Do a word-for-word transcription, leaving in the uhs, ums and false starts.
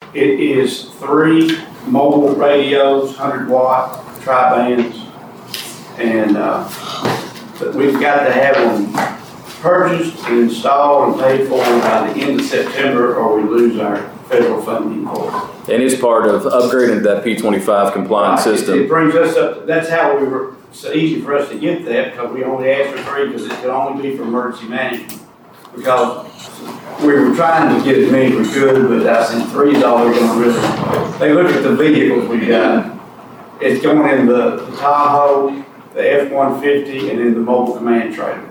It is three mobile radios, one hundred watt tri-bands, and uh, but we've got to have them purchased and installed and paid for by the end of September, or we lose our federal funding for it. And it's part of upgrading that P twenty-five compliance Right. system. It brings us up, that's how we were, so easy for us to get that, because we only asked for three, because it could only be for emergency management. Because we were trying to get as many as we could, but I think three is all we're gonna really, they look at the vehicles we got. It's going in the the Tahoe, the F one fifty, and in the mobile command trailer.